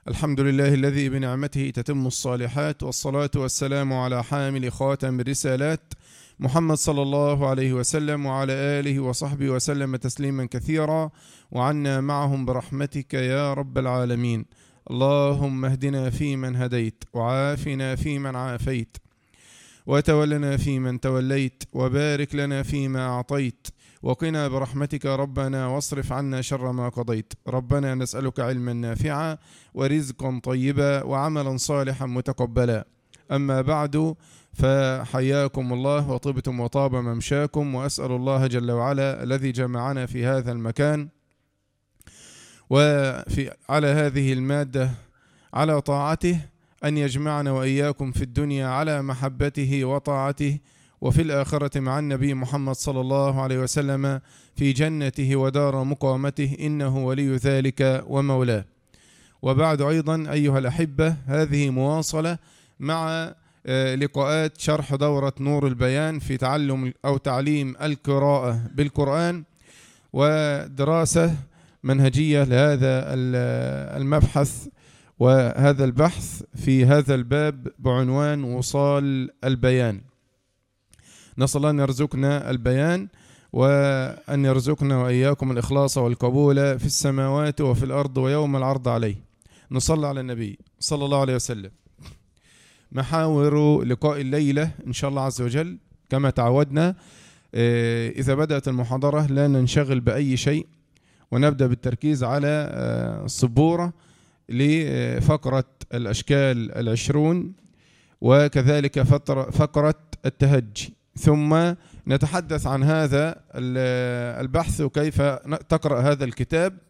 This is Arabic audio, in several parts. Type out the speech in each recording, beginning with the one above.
الحمد لله الذي بنعمته تتم الصالحات، والصلاة والسلام على حامل خاتم الرسالات محمد صلى الله عليه وسلم وعلى آله وصحبه وسلم تسليما كثيرا، وعنا معهم برحمتك يا رب العالمين. اللهم اهدنا فيمن هديت، وعافنا فيمن عافيت، وتولنا فيمن توليت، وبارك لنا فيما أعطيت، وقنا برحمتك ربنا واصرف عنا شر ما قضيت. ربنا نسألك علما نافعا ورزقا طيبا وعملا صالحا متقبلا. أما بعد، فحياكم الله وطبتم وطاب ممشاكم، وأسأل الله جل وعلا الذي جمعنا في هذا المكان على هذه المادة على طاعته أن يجمعنا وإياكم في الدنيا على محبته وطاعته، وفي الآخرة مع النبي محمد صلى الله عليه وسلم في جنته ودار مقامته، إنه ولي ذلك ومولاه. وبعد أيضا أيها الأحبة، هذه مواصلة مع لقاءات شرح دورة نور البيان في تعلم أو تعليم القراءة بالقرآن، ودراسة منهجية لهذا المبحث وهذا البحث في هذا الباب بعنوان وصال البيان. نسأل الله أن يرزقنا البيان، وأن يرزقنا وإياكم الإخلاص والقبول في السماوات وفي الأرض ويوم العرض عليه. نصلي على النبي صلى الله عليه وسلم. محاور لقاء الليلة إن شاء الله عز وجل كما تعودنا، إذا بدأت المحاضرة لا ننشغل بأي شيء، ونبدأ بالتركيز على السبورة لفقرة الأشكال 20، وكذلك فقرة التهجي، ثم نتحدث عن هذا البحث وكيف تقرأ هذا الكتاب،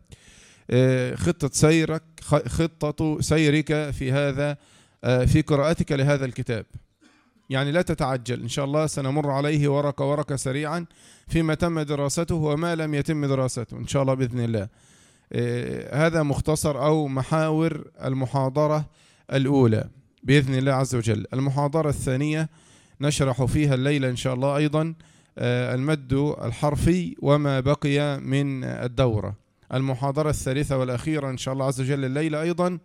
خطة سيرك في قراءتك لهذا الكتاب. يعني لا تتعجل، إن شاء الله سنمر عليه ورقة ورقة سريعا فيما تم دراسته وما لم يتم دراسته إن شاء الله بإذن الله. هذا مختصر أو محاور المحاضرة الأولى بإذن الله عز وجل. المحاضرة الثانية نشرح فيها الليلة إن شاء الله أيضا المد الحرفي وما بقي من الدورة. المحاضرة الثالثة والأخيرة إن شاء الله عز وجل الليلة أيضا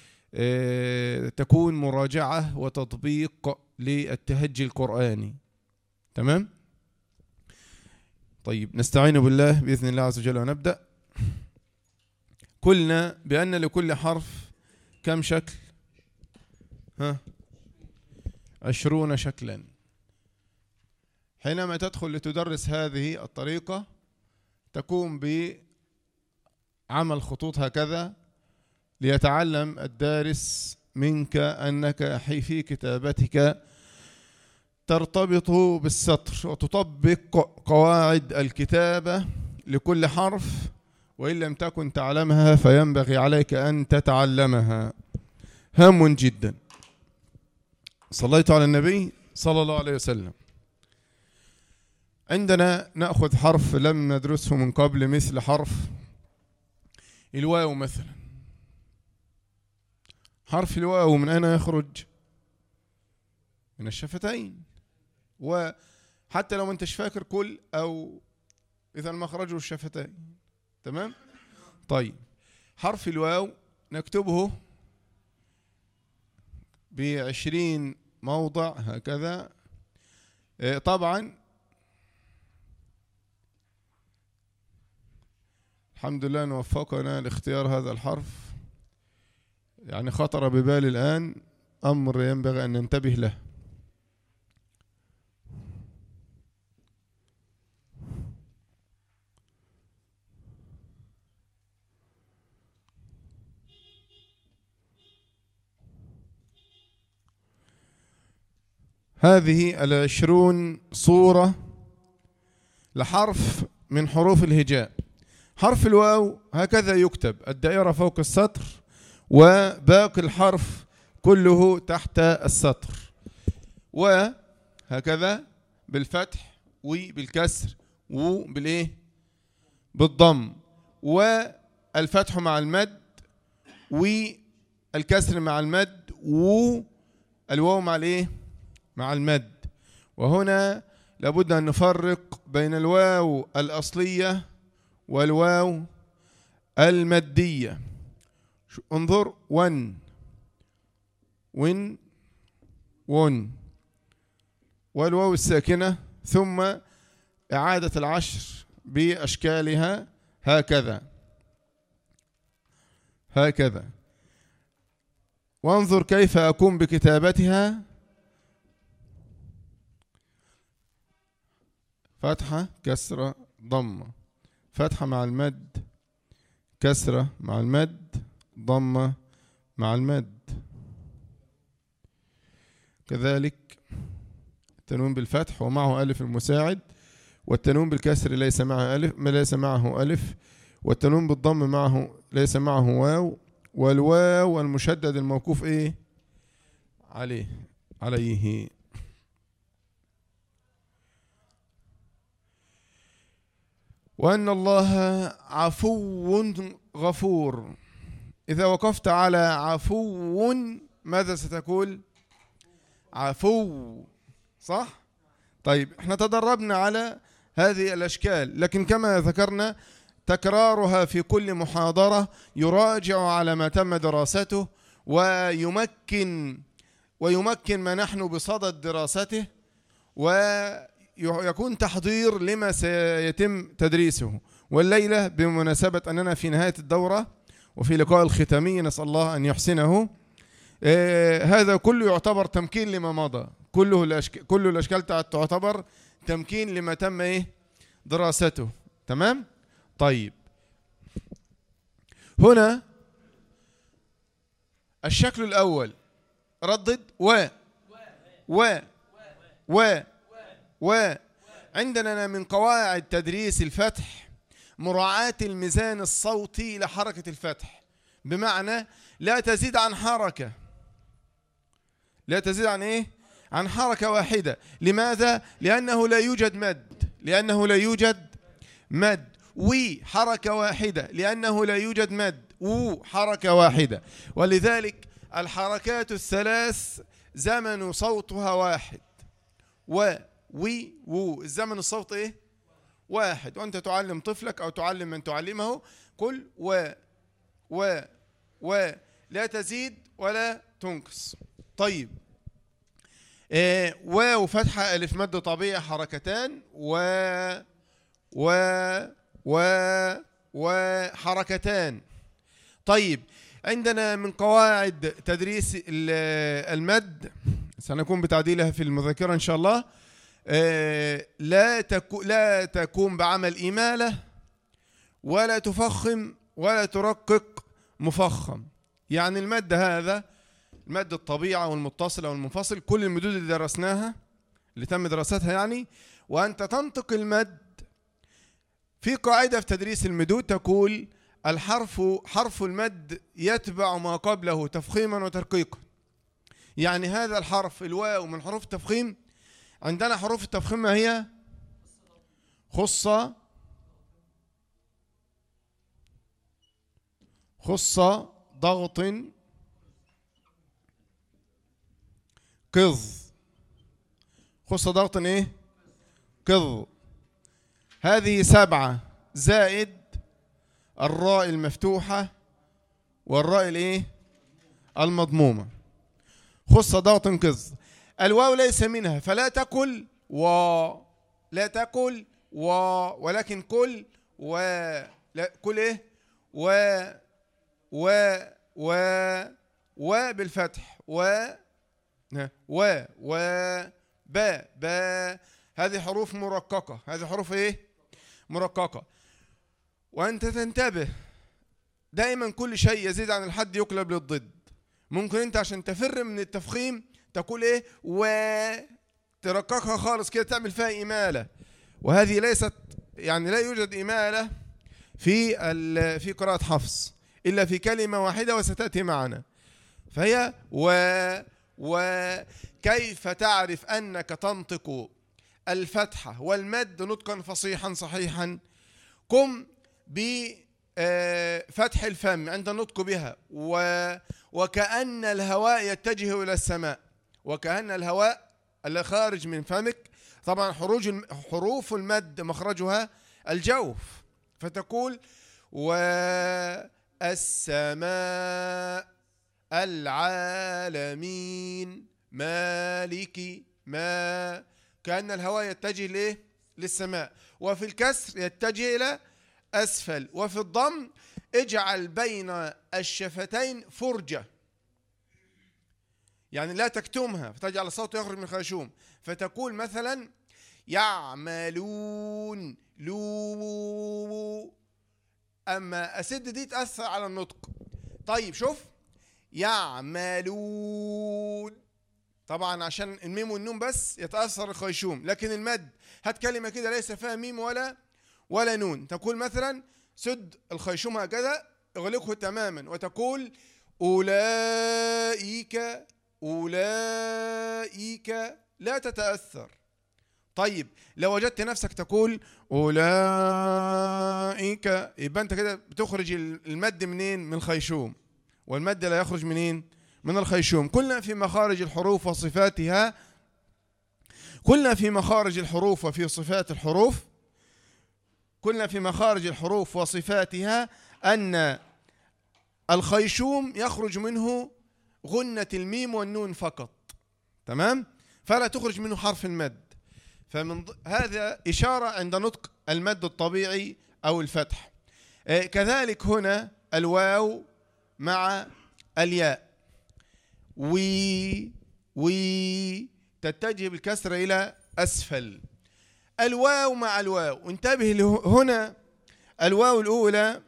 تكون مراجعة وتطبيق للتهجي القرآني. تمام؟ طيب، نستعين بالله بإذن الله عز وجل ونبدأ. قلنا بأن لكل حرف كم شكل؟ 20 شكلا. حينما تدخل لتدرس هذه الطريقة تقوم بعمل خطوط هكذا ليتعلم الدارس منك أنك في كتابتك ترتبط بالسطر وتطبق قواعد الكتابة لكل حرف، وإن لم تكن تعلمها فينبغي عليك أن تتعلمها. هام جدا. صليت على النبي صلى الله عليه وسلم. عندنا نأخذ حرف لم ندرسه من قبل، مثل حرف الواو مثلا. حرف الواو من أين يخرج؟ من الشفتين. وحتى لو انتش فاكر كل أو إذا مخرجه الشفتين. تمام؟ طيب، حرف الواو نكتبه ب20 موضع هكذا. طبعا الحمد لله أن وفقنا لاختيار هذا الحرف، يعني خطر ببالي الآن أمر ينبغي أن ننتبه له. هذه 20 صورة لحرف من حروف الهجاء. حرف الواو هكذا يكتب، الدائرة فوق السطر وباقي الحرف كله تحت السطر، وهكذا بالفتح وبالكسر وبالإيه؟ بالضم، والفتح مع المد والكسر مع المد والواو مع الإيه؟ مع المد. وهنا لابد أن نفرق بين الواو الأصلية والواو المادية. انظر، ون ون ون، والواو الساكنة، ثم إعادة العشر بأشكالها هكذا هكذا. وانظر كيف أقوم بكتابتها: فتحة كسرة ضمة، فتحة مع المد، كسرة مع المد، ضمة مع المد. كذلك التنوين بالفتح ومعه ألف المساعد، والتنوين بالكسر ليس معه ألف، والتنوين بالضم معه ليس معه واو، والواو المشدد الموقوف إيه عليه. وأن الله عفو غفور. إذا وقفت على عفو ماذا ستقول؟ عفو، صح؟ طيب احنا تدربنا على هذه الأشكال، لكن كما ذكرنا تكرارها في كل محاضرة يراجع على ما تم دراسته، ويمكن ما نحن بصدد دراسته، ويكون تحضير لما سيتم تدريسه. والليلة بمناسبة أننا في نهاية الدورة وفي لقاء الختامي نسأل الله أن يحسنه، هذا كله يعتبر تمكين لما مضى، كل الأشكال تعتبر تمكين لما تم دراسته. تمام؟ طيب، هنا الشكل الأول ردد و عندنا من قواعد تدريس الفتح مراعاة الميزان الصوتي لحركة الفتح، بمعنى لا تزيد عن حركة، لا تزيد عن عن حركة واحدة. لماذا؟ لأنه لا يوجد مد. حركة واحدة لأنه لا يوجد مد. حركة واحدة، ولذلك الحركات الثلاث زمن صوتها واحد. الزمن الصوت واحد. وأنت تعلم طفلك أو تعلم من تعلمه قل لا تزيد ولا تنقص. طيب، واو فتحة ألف مد طبيعي حركتان، وحركتان. طيب، عندنا من قواعد تدريس المد سنكون بتعديلها في المذكرة إن شاء الله، لا تكون بعمل إمالة، ولا تفخم ولا ترقق مفخم. يعني المد هذا المد الطبيعة والمتصلة والمنفصل، كل المدود اللي درسناها اللي تم دراستها يعني، وأنت تنطق المد في قاعدة في تدريس المدود تقول حرف المد يتبع ما قبله تفخيما وترقيقا. يعني هذا الحرف الواو من حروف التفخيم. عندنا حروف التفخيم ما هي؟ خصة ضغط قض. خصة ضغط قض. هذه 7 زائد الراء المفتوحة والراء المضمومة. خصة ضغط قض. الواو ليس منها، فلا تقل لا تقل ولكن قل لا قل بالفتح با. هذه حروف مرققة، هذه حروف مرققة. وأنت تنتبه دائما كل شيء يزيد عن الحد يقلب للضد. ممكن أنت عشان تفر من التفخيم تقول ترققها خالص كده، تعمل فيها إمالة، وهذه ليست يعني لا يوجد إمالة في قراءة حفص إلا في كلمة واحدة وستأتي معنا، فهي وكيف تعرف أنك تنطق الفتحة والمد نطقا فصيحا صحيحا؟ قم بفتح الفم عند النطق بها، وكأن الهواء يتجه إلى السماء، وكأن الهواء اللي خارج من فمك. طبعا حروف المد مخرجها الجوف، فتقول السماء، العالمين، مالك، ما. كأن الهواء يتجه ليه؟ للسماء. وفي الكسر يتجه إلى أسفل. وفي الضم اجعل بين الشفتين فرجة، يعني لا تكتمها فتجعل الصوت يخرج من الخيشوم، فتقول مثلا يعملون لو. أما أسد دي تأثر على النطق. طيب شوف، يعملون، طبعا عشان الميم والنون بس يتأثر الخيشوم، لكن المد هات كلمة كده ليس فيها ميم ولا نون، تقول مثلا سد الخيشوم هكذا، اغلقه تماما، وتقول أولئك، أولئك، لا تتأثر. طيب لو وجدت نفسك تقول أولئك، يبقى أنت كده بتخرج المد منين؟ من الخيشوم، والمد لا يخرج منين؟ من الخيشوم. قلنا في مخارج الحروف وصفاتها، قلنا في مخارج الحروف وفي صفات الحروف، قلنا في مخارج الحروف وصفاتها أن الخيشوم يخرج منه غنة الميم والنون فقط، تمام؟ فلا تخرج منه حرف المد. فمن هذا إشارة عند نطق المد الطبيعي أو الفتح. كذلك هنا الواو مع الياء، وي تتجه بالكسر إلى أسفل. الواو مع الواو، انتبه هنا، الواو الأولى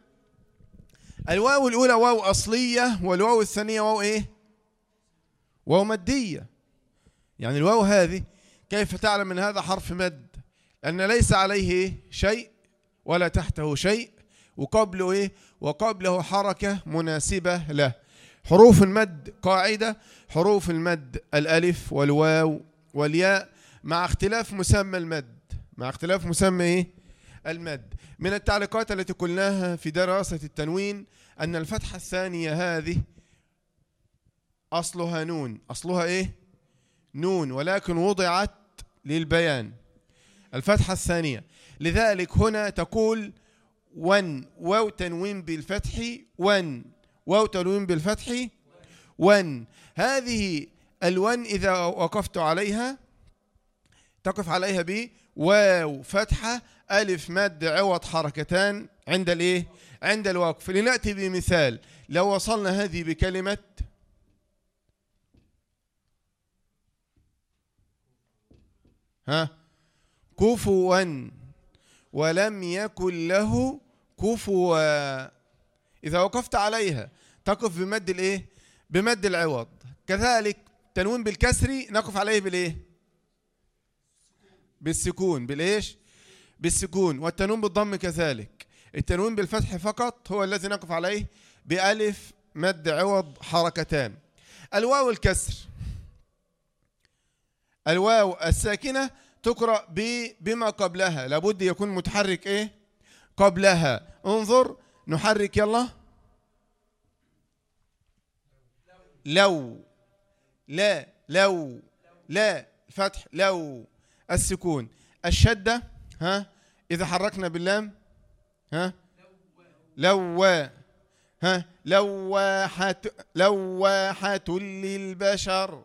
واو أصلية، والواو الثانية واو إيه؟ واو مدية. يعني الواو هذه كيف تعلم أن هذا حرف مد؟ لأن ليس عليه شيء ولا تحته شيء، وقبله إيه؟ وقبله حركة مناسبة له. حروف المد قاعدة، حروف المد الألف والواو والياء، مع اختلاف مسمى المد، مع اختلاف مسمى إيه؟ المد. من التعليقات التي قلناها في دراسة التنوين أن الفتحة الثانية هذه أصلها نون، أصلها إيه؟ نون، ولكن وضعت للبيان، الفتحة الثانية. لذلك هنا تقول ون، واو تنوين بالفتح، ون، واو تنوين بالفتح، ون. هذه الون إذا وقفت عليها تقف عليها بواو فتحة ألف مد عوض حركتان عند الإيه؟ عند الوقف. لنأتي بمثال، لو وصلنا هذه بكلمة كفوا ولم يكن له كفوا، إذا وقفت عليها تقف بمد الإيه؟ بمد العوض. كذلك تنوين بالكسر نقف عليه بالإيه؟ بالسكون. بالإيش؟ بالسكون. والتنوين بالضم كذلك. التنوين بالفتح فقط هو الذي نقف عليه بألف مد عوض حركتان. الواو الكسر، الواو الساكنة تقرأ بما قبلها، لابد يكون متحرك إيه؟ قبلها. انظر نحرك يلا. لو، لا، لو، لا، فتح لو. السكون، الشدة إذا حركنا باللام لواحة، لواحة للبشر،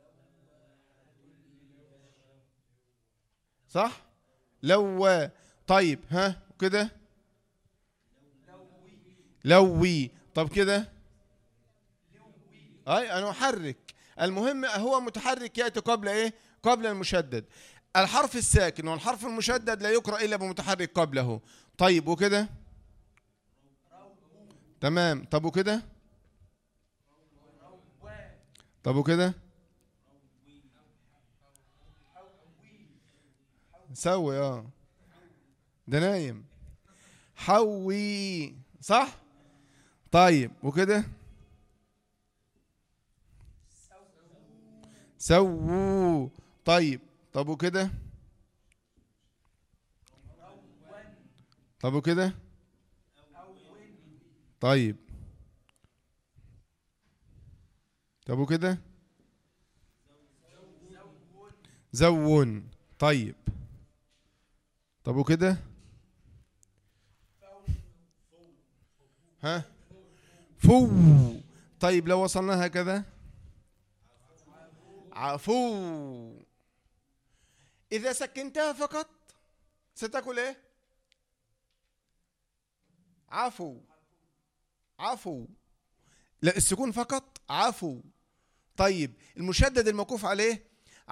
صح؟ طيب كده لوي. طب كده أنا أحرك. المهم هو متحرك يأتي قبل إيه؟ قبل المشدد. الحرف الساكن والحرف المشدد لا يقرأ إلا بمتحرك قبله. طيب وكده تمام. طب وكده، طب وكده سوي ده نايم. حوي، صح؟ طيب وكده سووا. طيب طب وكده، طب وكده طيب، طب وكده زون. طيب طب وكده فو. طيب لو وصلناها كذا عفو. إذا سكنتها فقط ستقول إيه؟ عفو. عفو. لا، السكون فقط عفو. طيب المشدد الموقوف عليه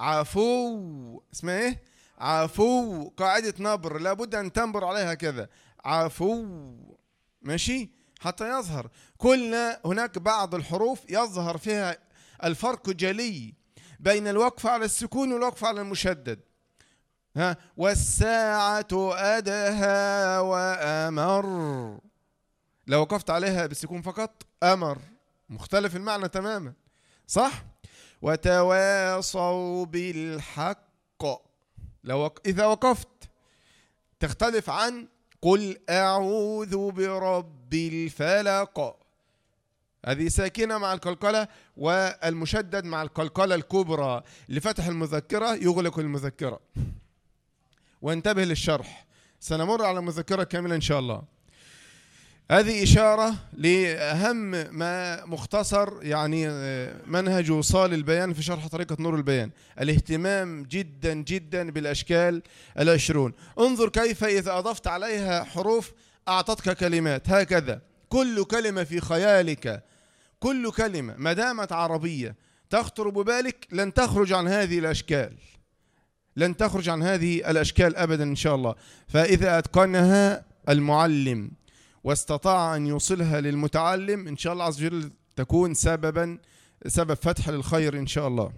عفو، اسمها ايه؟ عفو. قاعدة نبر لابد ان تنبر عليها كذا، عفو. ماشي حتى يظهر. قلنا هناك بعض الحروف يظهر فيها الفرق جلي بين الوقف على السكون والوقف على المشدد. ها، والساعة أدهى وأمر، لو وقفت عليها بالسكون فقط أمر، مختلف المعنى تماما، صح؟ وتواصوا بالحق، إذا وقفت تختلف عن قل أعوذ برب الفلق، هذه ساكنة مع القلقلة، والمشدد مع القلقلة الكبرى لفتح المذكرة يغلق المذكرة. وانتبه للشرح، سنمر على المذكرة كاملة إن شاء الله. هذه إشارة لأهم ما مختصر يعني منهج وصال البيان في شرح طريقة نور البيان، الاهتمام جدا جدا بالأشكال العشرون. انظر كيف إذا أضفت عليها حروف أعطتك كلمات هكذا، كل كلمة في خيالك، كل كلمة ما دامت عربية تخطر ببالك لن تخرج عن هذه الأشكال، لن تخرج عن هذه الأشكال أبدا إن شاء الله. فإذا أتقنها المعلم واستطاع أن يوصلها للمتعلم إن شاء الله عز وجل تكون سبب فتح للخير إن شاء الله.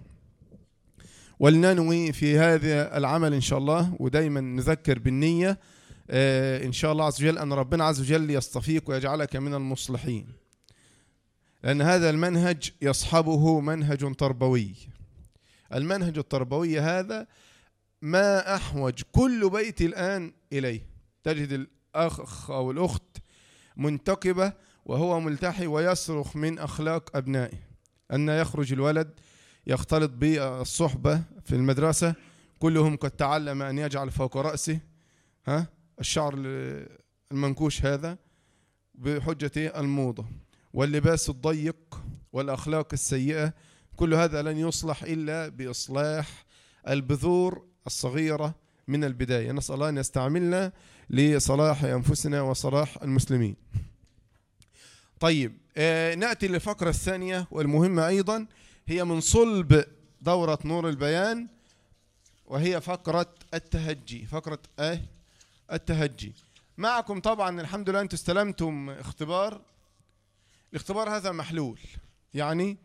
ولننوي في هذا العمل إن شاء الله، ودايما نذكر بالنية إن شاء الله عز وجل أن ربنا عز وجل يصطفيك ويجعلك من المصلحين، لأن هذا المنهج يصحبه منهج تربوي. المنهج التربوي هذا ما أحوج كل بيت الآن إليه. تجد الأخ أو الأخت منتقبة وهو ملتحي ويصرخ من أخلاق أبنائه، أن يخرج الولد يختلط بالصحبة في المدرسة، كلهم قد تعلم أن يجعل فوق رأسه الشعر المنكوش هذا بحجة الموضة واللباس الضيق والأخلاق السيئة. كل هذا لن يصلح إلا بإصلاح البذور الصغيرة من البداية. نسأل الله أن يستعملنا لصلاح أنفسنا وصلاح المسلمين. طيب نأتي للفقرة الثانية والمهمة أيضا، هي من صلب دورة نور البيان، وهي فقرة التهجي. فقرة التهجي معكم طبعا الحمد لله. أنتم استلمتم اختبار، الاختبار هذا محلول، يعني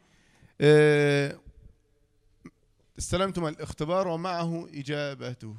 استلمتم الاختبار ومعه إجابته.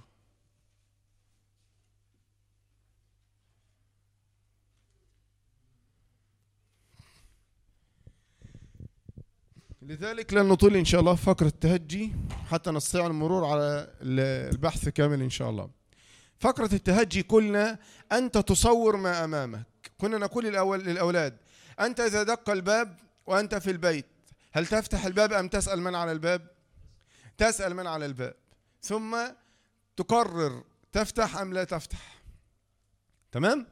لذلك لن نطيل إن شاء الله فقرة التهجي حتى نستطيع المرور على البحث كامل إن شاء الله. فقرة التهجي قلنا أنت تصور ما أمامك. كنا نقول للأولاد أنت إذا دق الباب وأنت في البيت هل تفتح الباب أم تسأل من على الباب؟ تسأل من على الباب، ثم تقرر تفتح أم لا تفتح. تمام؟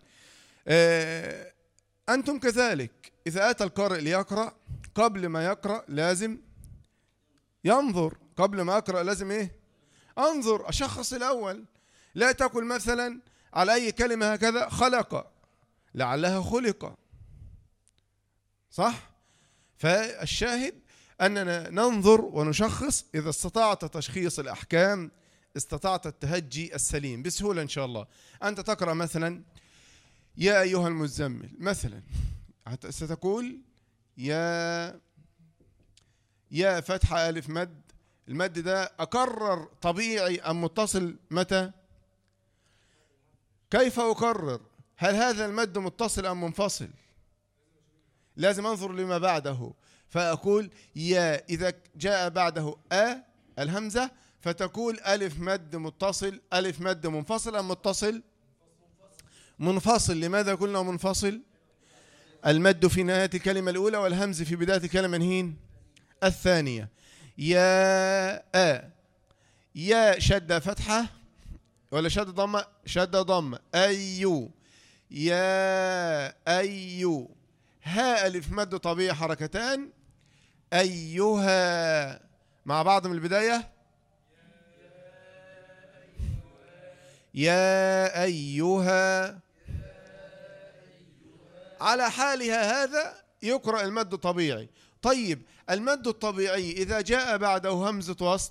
أنتم كذلك، إذا أتى القارئ ليقرأ قبل ما يقرأ لازم ينظر، قبل ما أقرأ لازم إيه؟ أنظر، أشخص الأول. لا تقل مثلا على أي كلمة هكذا خلق، لعلها خلق، صح؟ فالشاهد أننا ننظر ونشخص. إذا استطعت تشخيص الأحكام استطعت التهجي السليم بسهولة إن شاء الله. أنت تقرأ مثلا يا أيها المزمل مثلا، ستقول يا فتحة ألف مد، المد ده أكرر طبيعي أم متصل؟ متى؟ كيف أكرر؟ هل هذا المد متصل أم منفصل؟ لازم أنظر لما بعده، فأقول يا، إذا جاء بعده الهمزة فتقول ألف مد متصل، ألف مد منفصل أم متصل؟ منفصل. لماذا قلنا منفصل؟ المد في نهاية الكلمة الأولى والهمز في بداية الكلمة الثانية. يا شدة فتحة ولا شدة ضمة؟ شدة ضمة. أيو، يا أيو. هاء ألف مد طبيعي حركتان. أيها مع بعض من البداية. يا أيها. على حالها هذا يقرأ المد طبيعي. طيب المد الطبيعي إذا جاء بعده همزة وصل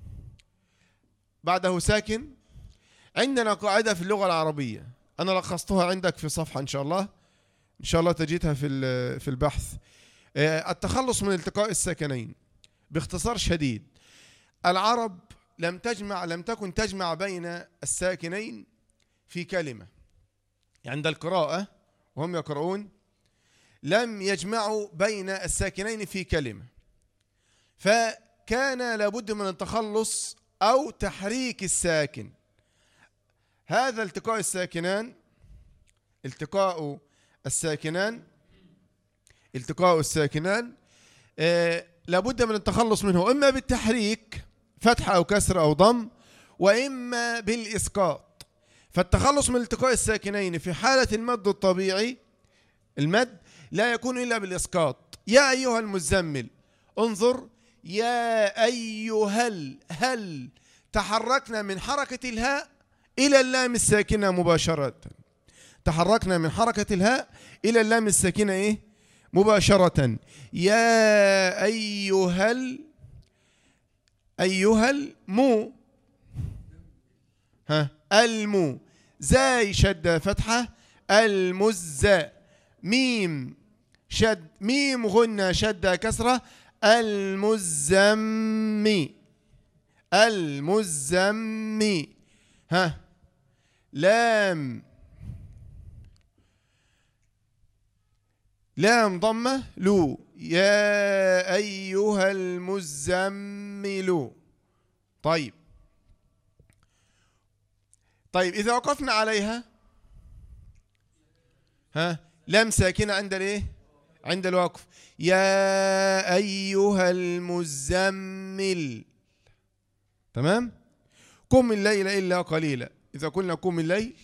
بعده ساكن، عندنا قاعدة في اللغة العربية أنا لخصتها عندك في صفحة إن شاء الله تجدها في البحث. التخلص من التقاء الساكنين باختصار شديد. العرب لم تكن تجمع بين الساكنين في كلمة. عند القراءة وهم يقرؤون لم يجمعوا بين الساكنين في كلمة، فكان لابد من التخلص أو تحريك الساكن. هذا التقاء الساكنان لابد من التخلص منه إما بالتحريك فتح أو كسر أو ضم، وإما بالإسقاط. فالتخلص من التقاء الساكنين في حالة المد الطبيعي المد لا يكون إلا بالإسقاط. يا أيها المزمل، انظر يا أيها هل تحركنا من حركة الهاء إلى اللام الساكنة مباشرة. تحركنا من حركة الهاء إلى اللام الساكنة مباشرة. يا أيها المو المو. زاي شد فتحة. المزة. ميم غنى شد كسرة. المزمي. لام ضمة لو. يا أيها المزمل. طيب إذا وقفنا عليها لام ساكنة عند الوقف. يا أيها المزمل. تمام. قم الليل إلا قليلا. إذا قلنا قم الليل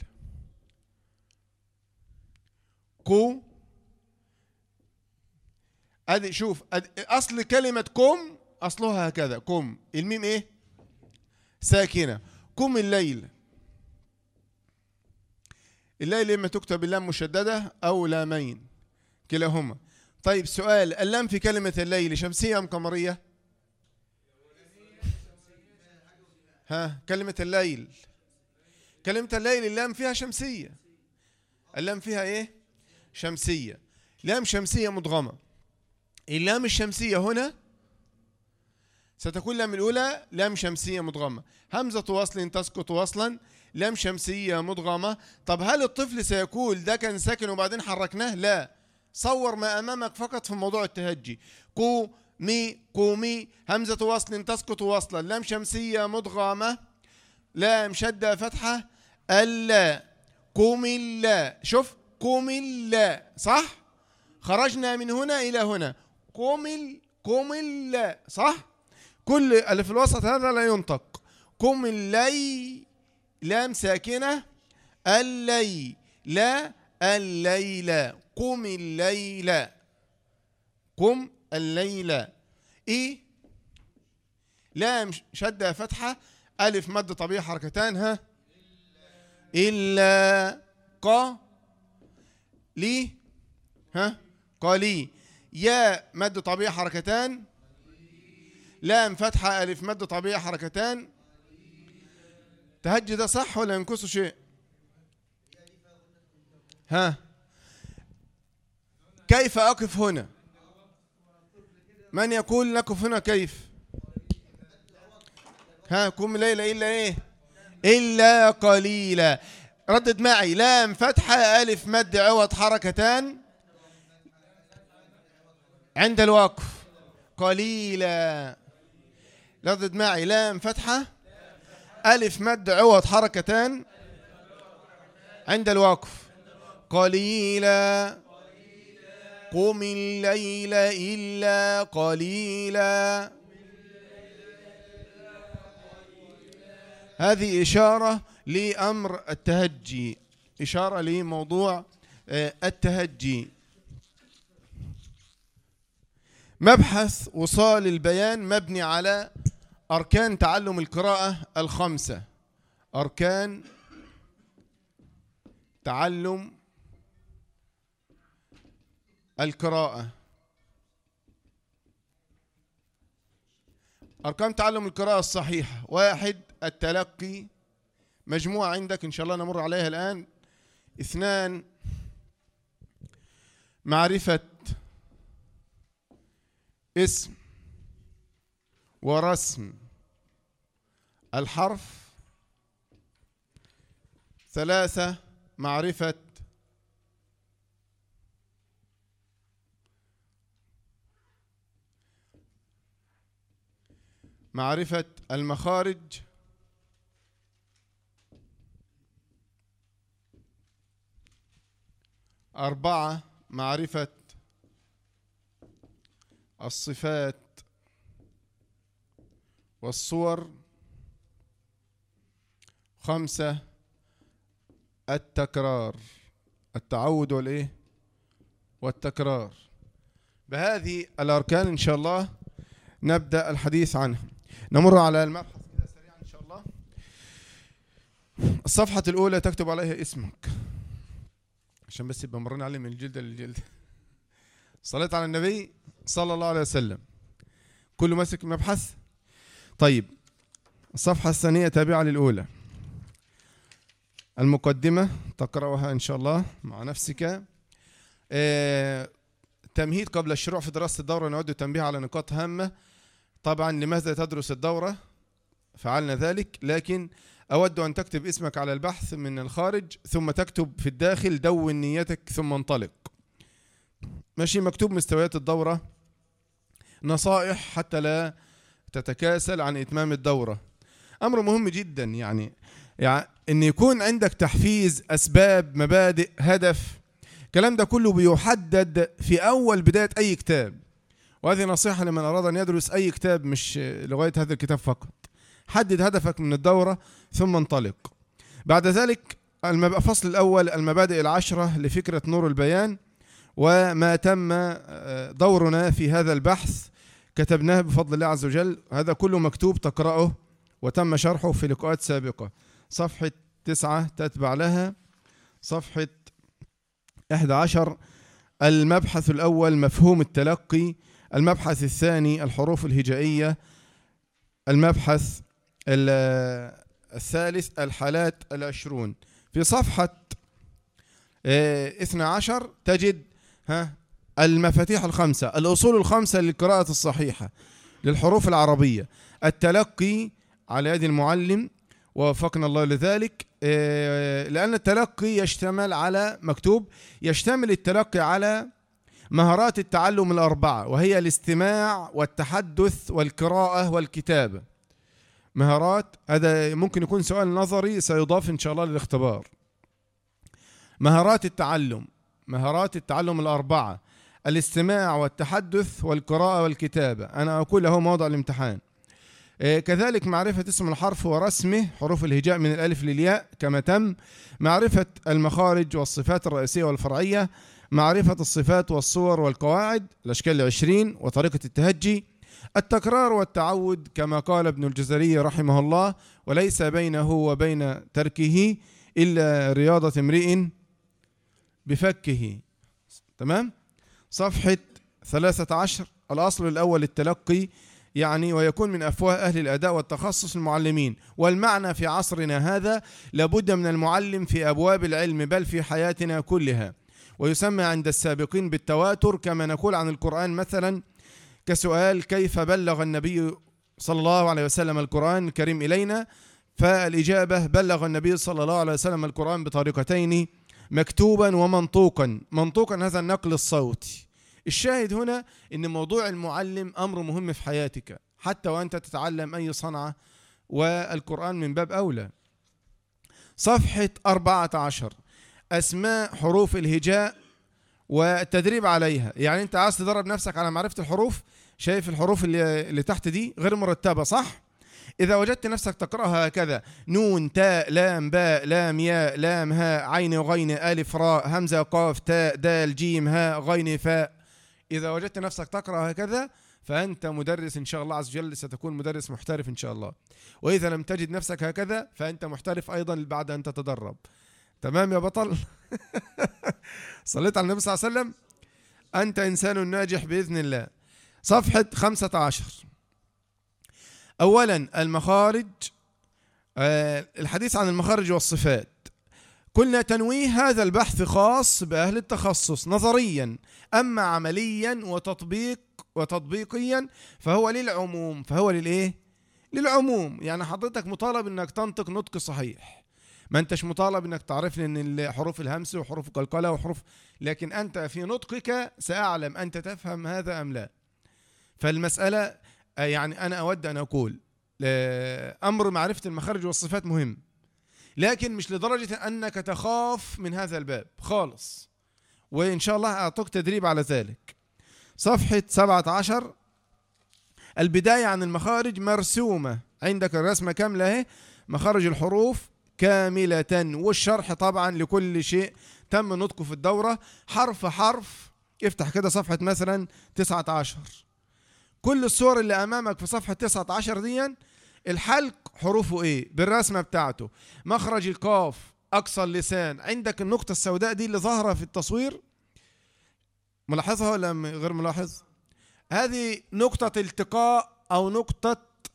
شوف أصل كلمة قم أصلها هكذا. قم الميم ساكنة. قم الليل. الليل إما تكتب اللام مشددة أو لامين كلاهما. طيب سؤال، اللام في كلمة الليل شمسية أم قمرية؟ كلمة الليل اللام فيها شمسية. اللام فيها شمسية. لام شمسية مدغمة. اللام الشمسية هنا ستكون لام الأولى لام شمسية مدغمة. همزة وصل تسقط وصلا. لام شمسية مدغمة. طب هل الطفل سيقول ده كان ساكن وبعدين حركناه؟ لا. صور ما أمامك فقط في موضوع التهجي. قومي همزة وصل تسقط وصلا. لام شمسية مدغمة. لام شدة فتحة. اللا. قوم اللا. شوف قوم اللا صح. خرجنا من هنا إلى هنا. قوم اللا صح. كل ألف الوسط هذا لا ينطق. قم الليل لام ساكنة. الليل لا الليل. قم الليل. قم الليل. لام شدة فتحة. ألف مد طبيعي حركتان. إلا لي قالي. يا مد طبيعي حركتان. لام فتحة ألف مد طبيعي حركتان. تهجي ده صح ولا ينقصه شيء؟ كيف أقف هنا؟ من يقول نقف هنا كيف؟ قم ليلة إلا إلا قليلا. ردد معي. لام فتحة ألف مد عوض حركتان عند الوقف. قليلا. ردد معي. لام فتحة ألف مد عوض حركتان عند الوقف. قليلا. قم الليل إلا قليلا. هذه إشارة لأمر التهجي. إشارة لموضوع التهجي. مبحث وصال البيان مبني على أركان تعلم القراءة الخمسة. أركان تعلم القراءة. أركان تعلم القراءة الصحيحة: 1. التلقي، مجموعة عندك إن شاء الله نمر عليها الآن. 2. معرفة اسم ورسم الحرف. 3. معرفة المخارج. 4. معرفة الصفات والصور. 5. التكرار، التعود والتكرار. بهذه الأركان إن شاء الله نبدأ الحديث عنها. نمر على المبحث كده سريعا إن شاء الله. الصفحة الأولى تكتب عليها اسمك عشان بس يبقى مرنا عليه من الجلد للجلد. صلاة على النبي صلى الله عليه وسلم. كله ماسك مبحث. طيب، الصفحة الثانية تابعة للأولى. المقدمة تقرأها إن شاء الله مع نفسك. تمهيد قبل الشروع في دراسة الدورة، نود تنبيه على نقاط هامة. طبعا لماذا تدرس الدورة؟ فعلنا ذلك، لكن أود أن تكتب اسمك على البحث من الخارج، ثم تكتب في الداخل دون نيتك ثم انطلق. ماشي؟ مكتوب مستويات الدورة، نصائح حتى لا تتكاسل عن إتمام الدورة. أمر مهم جدا، يعني أن يكون عندك تحفيز، أسباب، مبادئ، هدف. الكلام ده كله بيحدد في أول بداية أي كتاب، وهذه نصيحة لمن أراد أن يدرس أي كتاب، مش لغاية هذا الكتاب فقط. حدد هدفك من الدورة ثم انطلق. بعد ذلك الفصل الأول: المبادئ 10 لفكرة نور البيان، وما تم دورنا في هذا البحث كتبناه بفضل الله عز وجل. هذا كله مكتوب تقرأه وتم شرحه في لقاءات سابقة. صفحة 9 تتبع لها صفحة 11. المبحث الأول: مفهوم التلقي. المبحث الثاني: الحروف الهجائية. المبحث الثالث: الحالات 20. في صفحة 12 تجد المفاتيح 5، الأصول 5 للقراءة الصحيحة للحروف العربية. التلقي على يد المعلم، ووفقنا الله لذلك، لأن التلقي يشتمل على يشتمل التلقي على مهارات التعلم 4، وهي الاستماع والتحدث والقراءة والكتابة. مهارات، هذا ممكن يكون سؤال نظري سيضاف إن شاء الله للاختبار. مهارات التعلم 4: الاستماع والتحدث والقراءة والكتابة. أنا أقول له موضع الامتحان. كذلك معرفة اسم الحرف ورسمه، حروف الهجاء من الألف للياء كما تم. معرفة المخارج والصفات الرئيسية والفرعية. معرفة الصفات والصور والقواعد، الأشكال 20 وطريقة التهجي. التكرار والتعود كما قال ابن الجزري رحمه الله: وليس بينه وبين تركه إلا رياضة امرئ بفكه. تمام؟ صفحة 13: الأصل الأول التلقي، يعني ويكون من أفواه أهل الأداء والتخصص المعلمين. والمعنى في عصرنا هذا لابد من المعلم في أبواب العلم، بل في حياتنا كلها. ويسمى عند السابقين بالتواتر، كما نقول عن القرآن مثلا كسؤال: كيف بلغ النبي صلى الله عليه وسلم القرآن الكريم إلينا؟ فالإجابة: بلغ النبي صلى الله عليه وسلم القرآن بطريقتين، مكتوبا ومنطوقا. منطوقا هذا النقل الصوتي. الشاهد هنا إن موضوع المعلم أمر مهم في حياتك، حتى وأنت تتعلم أي صنعة، والقرآن من باب أولى. صفحة 14: أسماء حروف الهجاء والتدريب عليها. يعني أنت عايز تدرب نفسك على معرفة الحروف. شايف الحروف اللي تحت دي غير مرتبة، صح؟ إذا وجدت نفسك تقرأها هكذا: نون، تاء، لام، باء، لام، ياء، لام، هاء، عين وغين، ألف، راء، همزة، قاف، تاء، دال، جيم، هاء، غين، فاء، إذا وجدت نفسك تقرأ هكذا فأنت مدرس إن شاء الله عز وجل، ستكون مدرس محترف إن شاء الله. وإذا لم تجد نفسك هكذا فأنت محترف أيضا بعد أن تتدرب. تمام يا بطل؟ صليت على النبي صلى الله عليه وسلم. أنت إنسان ناجح بإذن الله. صفحة 15. أولا المخارج، الحديث عن المخارج والصفات. قلنا تنويه هذا البحث خاص بأهل التخصص نظريا، أما عمليا وتطبيقيا فهو للعموم. فهو للإيه؟ للعموم. يعني حضرتك مطالب أنك تنطق نطق صحيح، ما أنتش مطالب أنك تعرف لي أن حروف الهمس وحروف القلقلة وحروف، لكن أنت في نطقك سأعلم أنت تفهم هذا أم لا. فالمسألة يعني أنا أود أن أقول أمر معرفة المخارج والصفات مهم، لكن مش لدرجة أنك تخاف من هذا الباب خالص، وإن شاء الله أعطيك تدريب على ذلك. صفحة 17. البداية عن المخارج مرسومة عندك، الرسمة كاملة اهي، مخارج الحروف كاملة، والشرح طبعا لكل شيء تم نطقه في الدورة حرف حرف. افتح كده صفحة مثلا 19، كل الصور اللي أمامك في صفحة 19 دي الحلق حروفه ايه بالرسمة بتاعته. مخرج القاف أقصى اللسان، عندك النقطة السوداء دي اللي ظاهرة في التصوير، ملاحظها ولا غير ملاحظ؟ هذه نقطة التقاء أو نقطة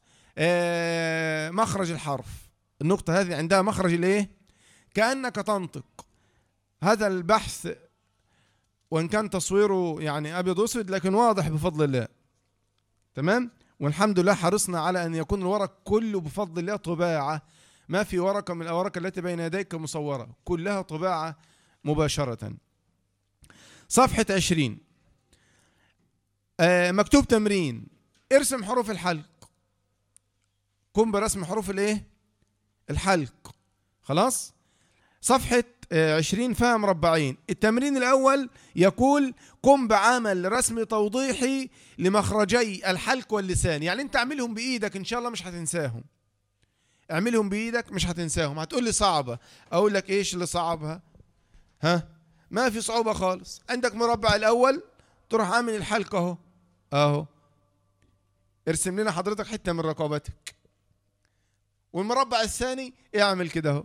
مخرج الحرف. النقطة هذه عندها مخرج الايه، كأنك تنطق. هذا البحث وإن كان تصويره يعني أبيض وأسود لكن واضح بفضل الله. تمام، والحمد لله حرصنا على أن يكون الورق كله بفضل الله طباعة، ما في ورقة من الأوراق التي بين يديك مصورة، كلها طباعة مباشرة. صفحة 20 مكتوب تمرين، ارسم حروف الحلق. قم برسم حروف الايه، الحلق. خلاص. صفحة 20 فهم مربعين. التمرين الأول يقول قم بعمل رسم توضيحي لمخرجي الحلق واللسان. يعني انت اعملهم بإيدك إن شاء الله مش هتنساهم، اعملهم بإيدك مش هتنساهم. هتقول لي صعبة، أقول لك إيش اللي صعبها؟ ما في صعوبة خالص. عندك مربع الأول تروح عامل الحلق أهو أهو، ارسم لنا حضرتك حتة من رقبتك. والمربع الثاني اعمل كده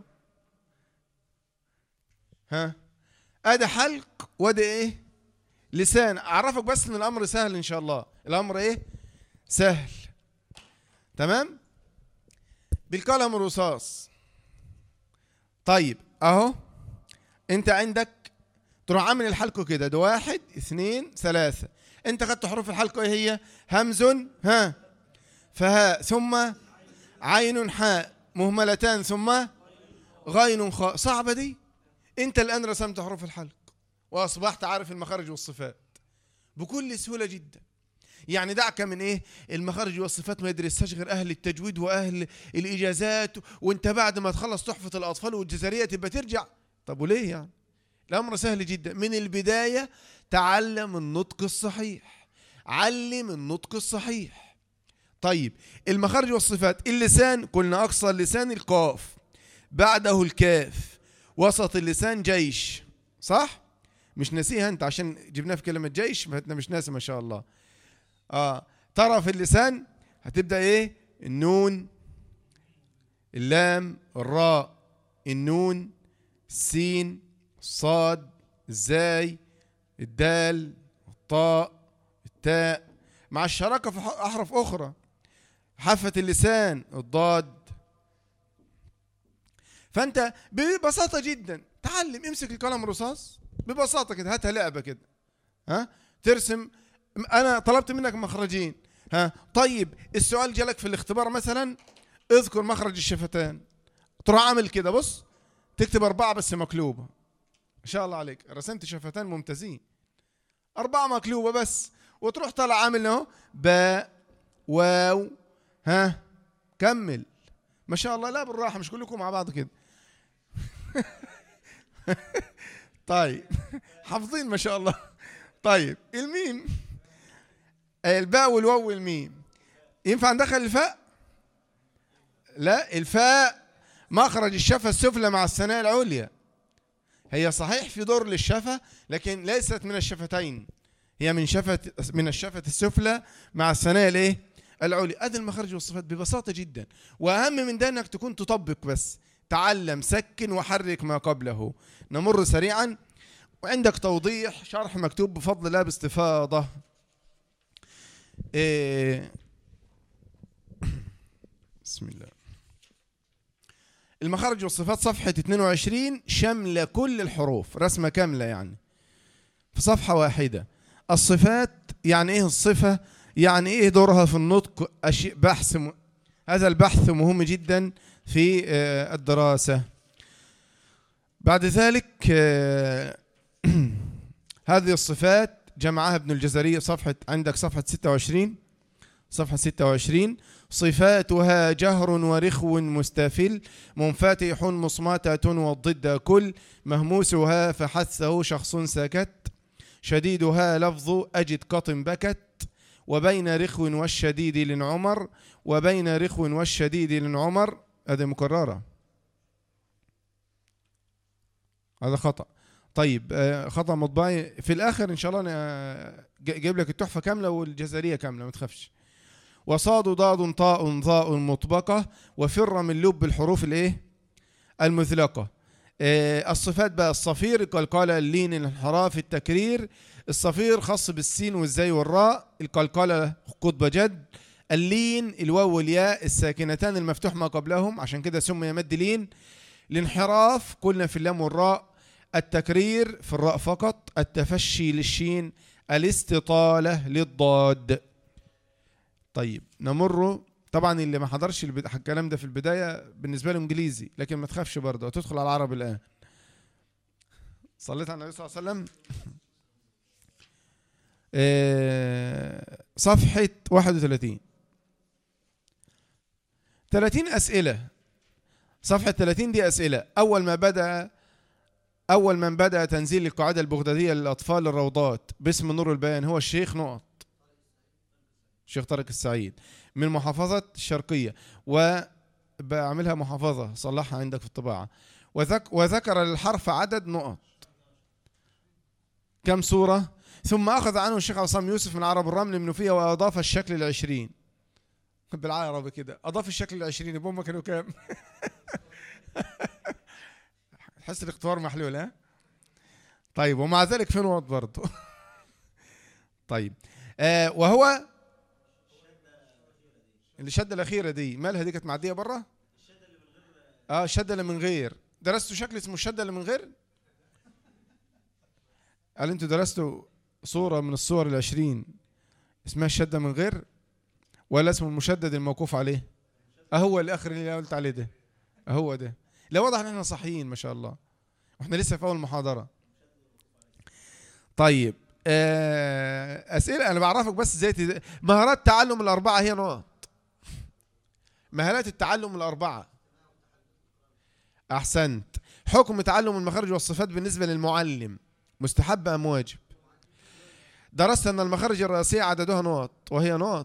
أهو، ادي حلق وادي ايه، لسان. اعرفك بس ان الامر سهل ان شاء الله، الامر ايه، سهل. تمام، بالقلم الرصاص. طيب اهو انت عندك تروح عامل الحلق كده، ده 1 2 3. انت خدت حروف الحلق ايه هي؟ همز فهاء ثم عين حاء مهملتان ثم غين خاء. صعبة دي؟ انت الان رسمت حروف الحلق واصبحت عارف المخارج والصفات بكل سهولة جدا. يعني دعك من ايه المخارج والصفات، ما يدرسهاش غير اهل التجويد واهل الاجازات، وانت بعد ما تخلص تحفة الاطفال والجزرية تبقى ترجع. طب وليه يعني؟ الامر سهل جدا. من البداية تعلم النطق الصحيح، علم النطق الصحيح. طيب المخارج والصفات، اللسان قلنا اقصى اللسان القاف، بعده الكاف، وسط اللسان جيش، صح؟ مش ناسيها انت عشان جبناها في كلمة جيش، فانت مش ناسي ما شاء الله. طرف اللسان هتبدأ ايه؟ النون، اللام، الراء، النون، السين، الصاد، الزاي، الدال، الطاء، التاء، مع الشراكة في أحرف أخرى. حافة اللسان الضاد. فأنت ببساطة جدا تعلم، امسك القلم الرصاص ببساطة كده، هاتها لعبة كده، ترسم. أنا طلبت منك مخرجين، طيب السؤال جالك في الاختبار مثلا اذكر مخرج الشفتان، تروح عامل كده، بص تكتب 4 بس مقلوبة. إن شاء الله عليك رسمت شفتان ممتازين، 4 مقلوبة بس، وتروح طالع عامل اهو باء واو كمل. ما شاء الله، لا بالراحة مش كلكم مع بعض كده. طيب حافظين ما شاء الله. طيب الميم، الباء والواو والميم، ينفع ندخل الفاء؟ لا، الفاء مخرج الشفة السفلى مع الثنايا العليا. هي صحيح في دور للشفة لكن ليست من الشفتين، هي من الشفة السفلى مع الثنايا الايه العليا. ادي المخارج والصفات ببساطة جدا. واهم من ده انك تكون تطبق بس، تعلم، سكن وحرك ما قبله. نمر سريعا، وعندك توضيح شرح مكتوب بفضل الله باستفاضة. بسم الله. المخارج والصفات صفحة 22 شاملة كل الحروف، رسمة كاملة يعني في صفحة واحدة. الصفات يعني ايه الصفة، يعني ايه دورها في النطق، بحث هذا البحث مهم جدا في الدراسة. بعد ذلك هذه الصفات جمعها ابن الجزري عندك صفحة 26. صفحة 26: صفاتها جهر ورخو مستفل، منفتح مصمتة والضد كل، مهموسها فحثه شخص سكت، شديدها لفظ أجد قطن بكت، وبين رخو والشديد لنعمر، وبين رخو والشديد لنعمر. هذه مكررة، هذا خطأ. طيب خطأ مطبعي. في الآخر إن شاء الله أنا جايب لك التحفة كاملة والجزرية كاملة، ما تخافش. وصاد ضاد طاء ظاء مطبقة، وفر من لب الحروف الايه المثلقة. الصفات بقى: الصفير، القلقلة، اللين، الانحراف، التكرير. الصفير خاص بالسين والزاي والراء. القلقلة قطب جد. اللين الواو والياء الساكنتان المفتوح ما قبلهم، عشان كده سمي مد لين. الانحراف قلنا في اللام والراء. التكرير في الراء فقط. التفشي للشين. الاستطالة للضاد. طيب نمر. طبعا اللي ما حضرش الكلام ده في البداية بالنسبة له انجليزي، لكن ما تخافش برضه، هتدخل على العربي الآن. صليت على النبي صلى الله عليه وسلم. صفحة 31. 30 أسئلة. صفحة 30 دي أسئلة. أول من بدأ تنزيل القاعدة البغدادية للأطفال الروضات باسم نور البيان هو الشيخ الشيخ طارق السعيد من محافظة الشرقية، وبعملها محافظة صلحها عندك في الطباعة. وذكر للحرف عدد نقط. كم سورة؟ ثم أخذ عنه الشيخ عصام يوسف من عرب الرمل المنوفية وأضاف الشكل 20. بالعربي كده أضاف الشكل 20، يبقى هم كانوا كام؟ تحس الاختبار محلول ها؟ طيب ومع ذلك في نقط برضه. طيب وهو الشدة الأخيرة دي مالها؟ دي كانت معدية بره؟ الشدة اللي من غير. درستوا شكل اسمه الشدة اللي من غير؟ هل انتوا درستوا صورة من الصور 20 اسمها الشدة من غير؟ ولا اسمه المشدد الموقوف عليه؟ هو الآخر اللي قلت عليه ده، هو ده. لا واضح ان احنا صحيين ما شاء الله، واحنا لسه في أول محاضرة. طيب أسئلة أنا بعرفك بس ازاي مهارات تعلم الأربعة هي نقط. مهارات التعلم الأربعة. أحسنت. حكم تعلم المخارج والصفات بالنسبة للمعلم مستحب أم واجب؟ درست أن المخارج الرئيسية عددها نقط، وهي نقط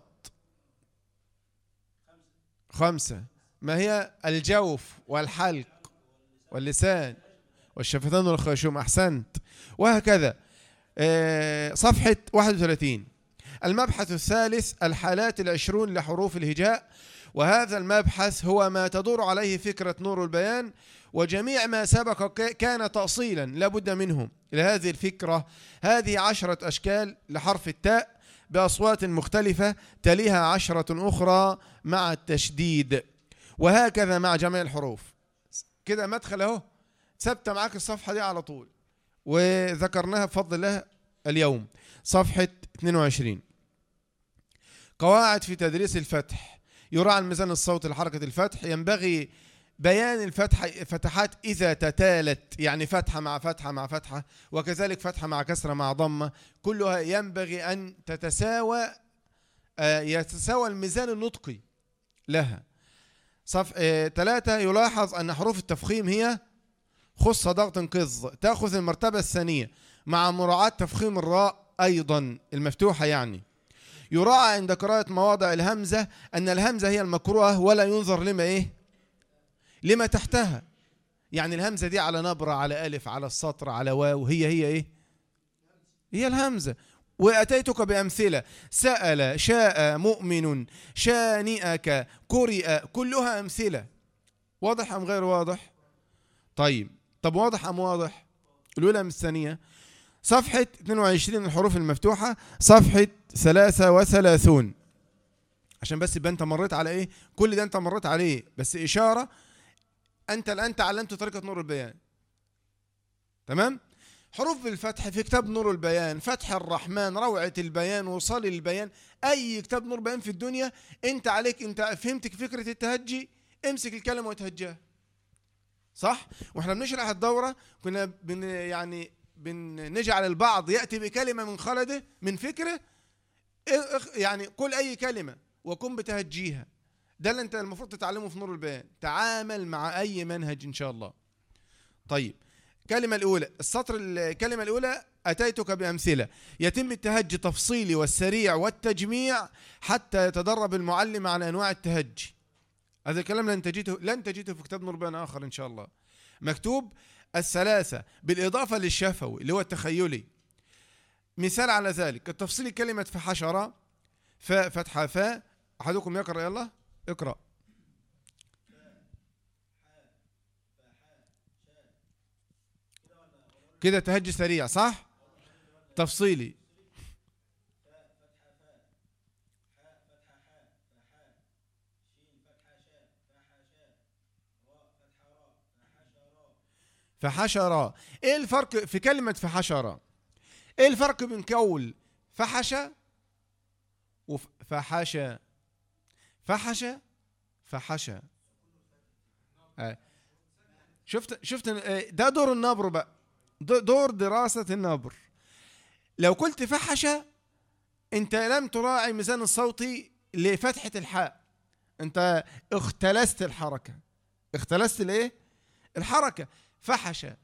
5. ما هي؟ الجوف والحلق واللسان والشفتان والخيشوم. أحسنت. وهكذا. صفحة 31. المبحث الثالث: الحالات 20 لحروف الهجاء. وهذا المبحث هو ما تدور عليه فكرة نور البيان، وجميع ما سبق كان تأصيلا لا بد منه لهذه الفكرة. هذه 10 أشكال لحرف التاء بأصوات مختلفة، تليها 10 أخرى مع التشديد، وهكذا مع جميع الحروف. كده مدخل اهو، ثابته معاك الصفحة دي على طول، وذكرناها بفضل الله اليوم. صفحة 22. قواعد في تدريس الفتح. يراعى الميزان الصوتي لحركة الفتح. ينبغي بيان فتحات إذا تتالت، يعني فتحة مع فتحة مع فتحة، وكذلك فتحة مع كسرة مع ضمة، كلها ينبغي أن يتساوى الميزان النطقي لها. 3. يلاحظ أن حروف التفخيم هي خص ضغط قز تأخذ المرتبة الثانية مع مراعاة تفخيم الراء أيضا المفتوحة يعني. يراعى عند قراءة مواضع الهمزة أن الهمزة هي المكروهة، ولا ينظر لما تحتها. يعني الهمزة دي على نبرة، على ألف، على السطر، على واو، هي إيه؟ هي الهمزة. وأتيتك بأمثلة: سأل، شاء، مؤمن، شانئك، قرئ، كلها أمثلة. واضح أم غير واضح؟ طيب، طب واضح أم واضح؟ الأولى من الثانية. صفحة 22 الحروف المفتوحة، صفحة 33، عشان بس يبقى أنت مريت على إيه؟ كل ده أنت مريت عليه، بس إشارة. أنت الآن تعلمت طريقة نور البيان، تمام؟ حروف بالفتح في كتاب نور البيان، فتح الرحمن، روعة البيان، وصال البيان، أي كتاب نور بيان في الدنيا. أنت عليك، أنت فهمت فكرة التهجي، امسك الكلمة وتهجاها، صح؟ واحنا بنشرح الدورة كنا بنجعل البعض يأتي بكلمة من خلده من فكره، يعني قل أي كلمة وكن بتهجيها. ده اللي أنت المفروض تتعلمه في نور البيان. تعامل مع أي منهج إن شاء الله. طيب، الكلمة الأولى، الكلمة الأولى: أتيتك بأمثلة. يتم التهجي تفصيلي والسريع والتجميع حتى يتدرب المعلم على أنواع التهجي. هذا الكلام لن تجده في كتاب نور بيان آخر إن شاء الله. مكتوب الثلاثة بالإضافة للشفوي اللي هو التخيلي. مثال على ذلك التفصيل: كلمة فحشرة، فاء فتحة فاء. أحدكم يقرأ، يلا اقرأ. كده تهجي سريع، صح؟ تفصيلي: فحشرة. ايه الفرق في كلمة فحشرة؟ ايه الفرق بين قول فحشة وفحشة؟ فحشة، فحشة. شفت ده دور النبر بقى، دور دراسة النبر. لو قلت فحشة انت لم تراعي ميزان الصوتي لفتحة الحاء، انت اختلست الحركة. اختلست الايه؟ الحركة. فحشة،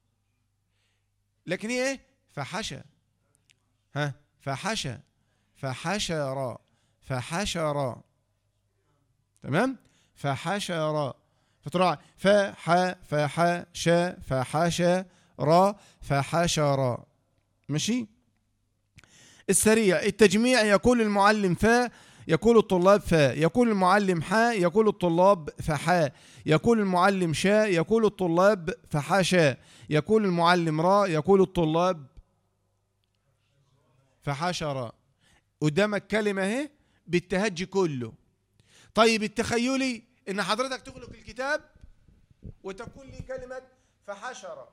لكن هي ايه؟ فحشة. ها، فحشة، فحشر، فحشر، تمام؟ فحشر، فتراعي فحش، فحشر، فحشر. ماشي؟ السريع: التجميع: يقول المعلم فاء، يقول الطلاب فاء، يقول المعلم حاء، يقول الطلاب فحاء، يقول المعلم شاء، يقول الطلاب فحاشا، يقول المعلم راء، يقول الطلاب فحشر. قدامك كلمة اهي بالتهجي كله. طيب التخيلي ان حضرتك تغلق الكتاب وتقول لي كلمة فحشر،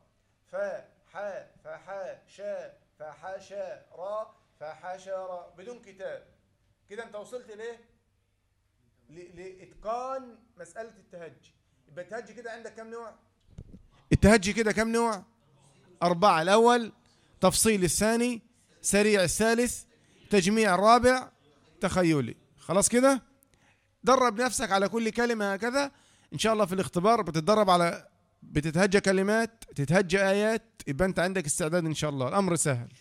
فحاشا، فحشر، فحشر، بدون كتاب. كده انت وصلت ليه؟ لإتقان مسألة التهجي. يبقى التهجي كده عندك كم نوع؟ التهجي كده كم نوع؟ 4. الأول تفصيل، الثاني سريع، الثالث تجميع، الرابع تخيلي. خلاص كده؟ درب نفسك على كل كلمة هكذا إن شاء الله. في الاختبار بتتدرب على بتتهجى كلمات، تتهجى آيات، يبقى أنت عندك استعداد إن شاء الله. الأمر سهل.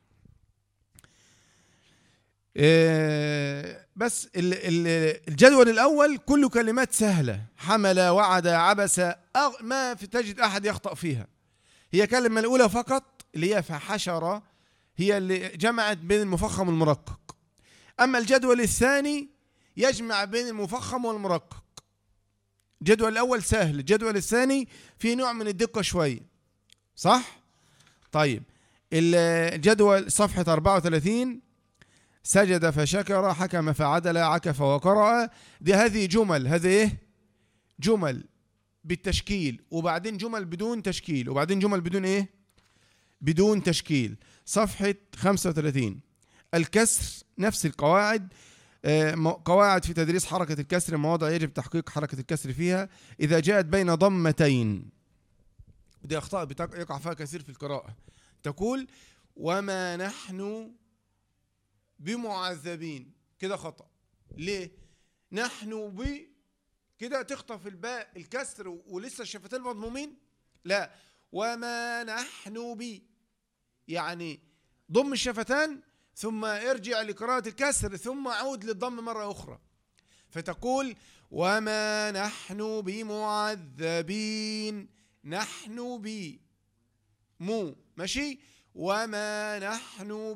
بس الجدول الأول كله كلمات سهلة: حمل، وعد، عبس، ما في تجد أحد يخطأ فيها. هي كلمة الأولى فقط اللي هي فحشرة هي اللي جمعت بين المفخم والمرقق. أما الجدول الثاني يجمع بين المفخم والمرقق. الجدول الأول سهل، الجدول الثاني في نوع من الدقة شوية، صح؟ طيب، الجدول صفحة 34: سجد فشكر، حكم فعدل، عكف وقرأ. هذه جمل، هذه ايه؟ جمل بالتشكيل، وبعدين جمل بدون تشكيل، وبعدين جمل بدون ايه؟ بدون تشكيل. صفحة 35: الكسر نفس القواعد. قواعد في تدريس حركة الكسر، مواضع يجب تحقيق حركة الكسر فيها إذا جاءت بين ضمتين. ودي أخطاء يقع فيها كثير في القراءة. تقول وما نحن بمعذبين، كده خطأ. ليه؟ نحن كده تخطف الباء الكسر ولسه الشفتين مضمومين. لا، وما نحن يعني ضم الشفتان ثم ارجع لقراءة الكسر ثم عود للضم مرة أخرى. فتقول وما نحن بمعذبين، نحن مو، ماشي؟ وما نحن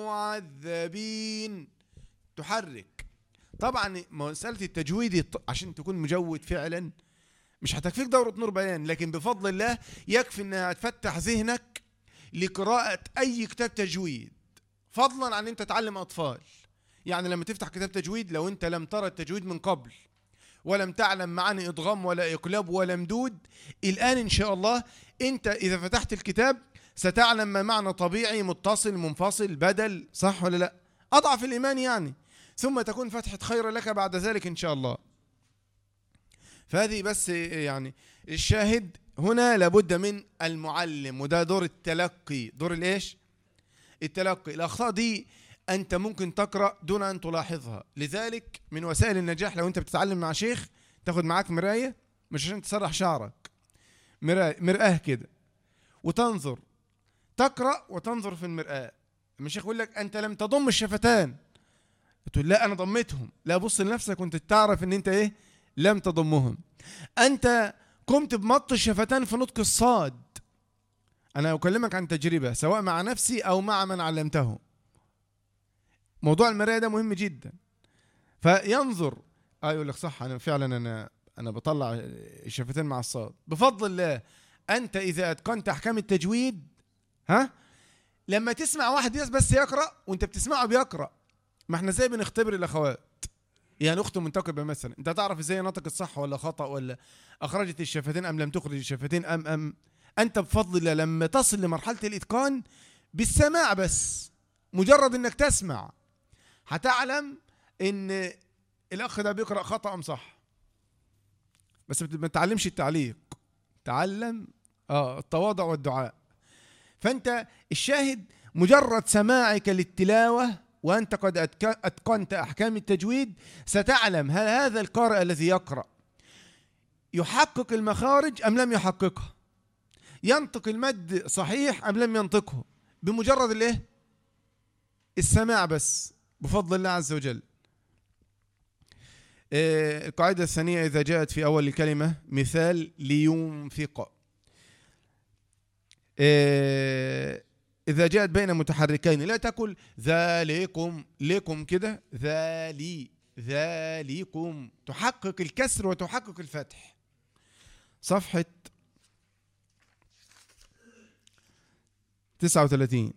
بمعذبين. تحرك. طبعا مسألة التجويد عشان تكون مجود فعلا مش هتكفيك دورة نور بيان، لكن بفضل الله يكفي انها تفتح ذهنك لقراءة اي كتاب تجويد، فضلا عن انت تعلم اطفال. يعني لما تفتح كتاب تجويد، لو انت لم ترى التجويد من قبل ولم تعلم معاني ادغام ولا اقلاب ولا مدود، الان ان شاء الله انت اذا فتحت الكتاب ستعلم ما معنى طبيعي، متصل، منفصل، بدل، صح ولا لا؟ اضعف الايمان يعني، ثم تكون فتحة خير لك بعد ذلك ان شاء الله. فهذه بس يعني الشاهد هنا لابد من المعلم، وده دور التلقي. دور الايش؟ التلقي. الاخطاء دي انت ممكن تقرأ دون ان تلاحظها، لذلك من وسائل النجاح لو انت بتتعلم مع شيخ تاخد معاك مراية، مش عشان تسرح شعرك، مرآة كده وتنظر، تقرأ وتنظر في المرآة. الشيخ يقول لك انت لم تضم الشفتان، تقول لا انا ضمتهم، لا بص لنفسك وانت تعرف ان انت ايه؟ لم تضمهم. انت قمت بمط الشفتان في نطق الصاد. انا اكلمك عن تجربة سواء مع نفسي او مع من علمته. موضوع المراية ده مهم جدا. فينظر يقول لك صح، انا فعلا انا بطلع الشفتين مع الصاد. بفضل الله انت اذا اتقنت احكام التجويد، لما تسمع واحد بس يقرأ وانت بتسمعه بيقرأ، ما احنا زي بنختبر الاخوات، يعني اخت منتقبه مثلا، انت تعرف ازاي نطقت صح ولا خطأ، ولا اخرجت الشفتين ام لم تخرج الشفتين ام انت بفضل الله لما تصل لمرحله الاتقان بالسماع بس، مجرد انك تسمع هتعلم ان الاخ ده بيقرأ خطأ ام صح. بس ما تتعلمش التعليق، تعلم التواضع والدعاء. فانت الشاهد مجرد سماعك للتلاوه وأنت قد أتقنت أحكام التجويد ستعلم هل هذا القارئ الذي يقرأ يحقق المخارج أم لم يحققها، ينطق المد صحيح أم لم ينطقه، بمجرد الايه؟ السماع بس، بفضل الله عز وجل. القاعدة الثانية إذا جاءت في أول الكلمة مثال لينفق، إذا جاءت بين متحركين لا تقل ذلكم، لكم كده، ذلكم، تحقق الكسر وتحقق الفتح. صفحة 39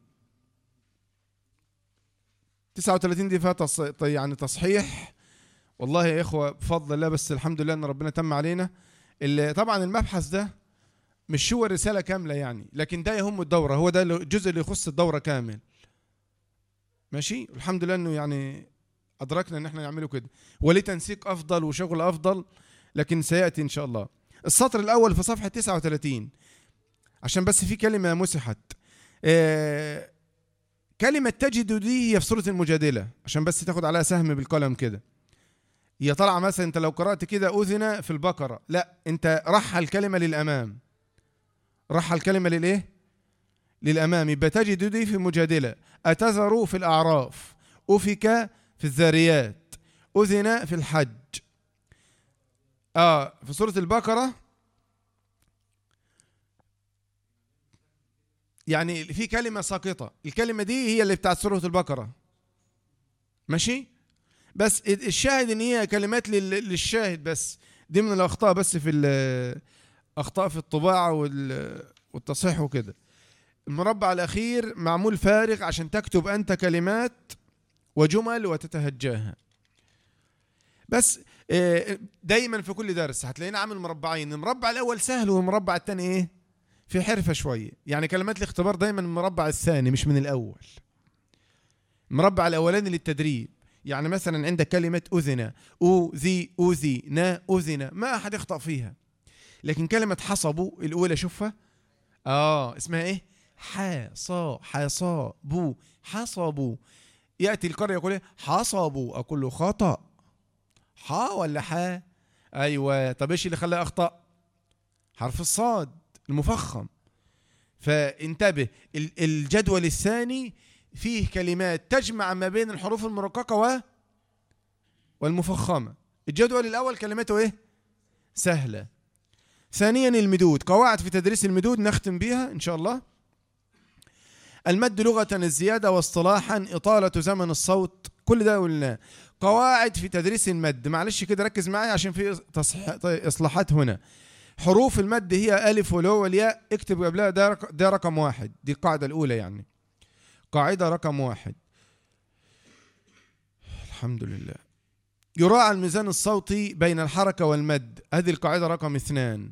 دي فيها يعني تصحيح، والله يا إخوة بفضل الله، بس الحمد لله أن ربنا تم علينا. طبعا المبحث ده مش هو الرسالة كاملة يعني، لكن ده يهم الدورة، هو ده الجزء اللي يخص الدورة كامل. ماشي، الحمد لله انه يعني ادركنا ان احنا نعمله كده، ولتنسيق افضل وشغل افضل، لكن سيأتي ان شاء الله. السطر الاول في صفحة 39 عشان بس في كلمة مسحت، كلمة تجد دي هي في سورة المجادلة، عشان بس تاخد عليها سهم بالقلم كده. هي طالعة مثلا انت لو قرأت كده أذن في البقرة، لا انت رحل الكلمة للأمام، رحل الكلمة للإيه؟ للأمام. يبقى تجد دي في مجادلة، أتذر في الأعراف، أفك في الذاريات، أذن في الحج. في سورة البقرة يعني في كلمة ساقطة، الكلمة دي هي اللي بتاعت سورة البقرة. ماشي، بس الشاهد ان هي كلمات للشاهد بس، دي من الأخطاء بس في أخطاء في الطباعة والتصحيح وكده. المربع الأخير معمول فارغ عشان تكتب أنت كلمات وجمل وتتهجاها. بس دايما في كل درس هتلاقينا عامل مربعين، المربع الأول سهل والمربع الثاني إيه؟ في حرفة شوية، يعني كلمات الاختبار دايما المربع الثاني مش من الأول. المربع الأولاني للتدريب، يعني مثلا عندك كلمة أذن، أوذي، أوذينا، أذن، ما أحد يخطأ فيها. لكن كلمة حصبوا الأولى شوفها، اسمها إيه؟ حصبوا، حصبوا. يأتي القارئ يقول إيه؟ حصبوا، أقول له خطأ، ولا حا؟ أيوة، طب إيش اللي خلاه أخطأ؟ حرف الصاد المفخم. فانتبه، الجدول الثاني فيه كلمات تجمع ما بين الحروف المرققة والمفخمة. الجدول الأول كلماته إيه؟ سهلة. ثانيا المدود، قواعد في تدريس المدود نختم بها إن شاء الله. المد لغة الزيادة، واصطلاحا إطالة زمن الصوت. كل ده قلناه. قواعد في تدريس المد، معلش كده ركز معايا عشان في إصلاحات هنا. حروف المد هي ألف والواو والياء، اكتب قبلها ده رقم واحد، دي القاعدة الأولى يعني، قاعدة رقم واحد. الحمد لله. يراعى الميزان الصوتي بين الحركة والمد، هذه القاعدة رقم 2.